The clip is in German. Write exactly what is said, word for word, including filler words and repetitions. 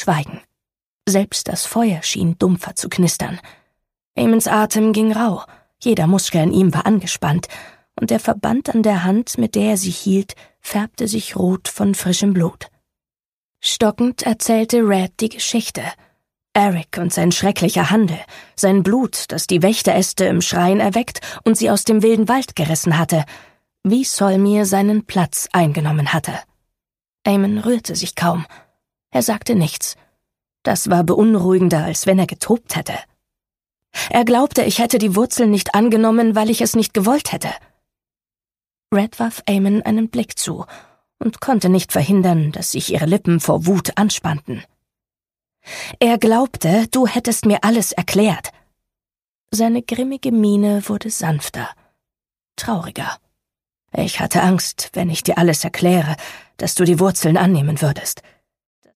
Schweigen. Selbst das Feuer schien dumpfer zu knistern. Amons Atem ging rau, jeder Muskel in ihm war angespannt, und der Verband an der Hand, mit der er sie hielt, färbte sich rot von frischem Blut. Stockend erzählte Red die Geschichte. Eric und sein schrecklicher Handel, sein Blut, das die Wächteräste im Schrein erweckt und sie aus dem wilden Wald gerissen hatte, wie Solmir seinen Platz eingenommen hatte. Amon rührte sich kaum. Er sagte nichts. Das war beunruhigender, als wenn er getobt hätte. Er glaubte, ich hätte die Wurzeln nicht angenommen, weil ich es nicht gewollt hätte. Red warf Amon einen Blick zu und konnte nicht verhindern, dass sich ihre Lippen vor Wut anspannten. Er glaubte, du hättest mir alles erklärt. Seine grimmige Miene wurde sanfter, trauriger. Ich hatte Angst, wenn ich dir alles erkläre, dass du die Wurzeln annehmen würdest.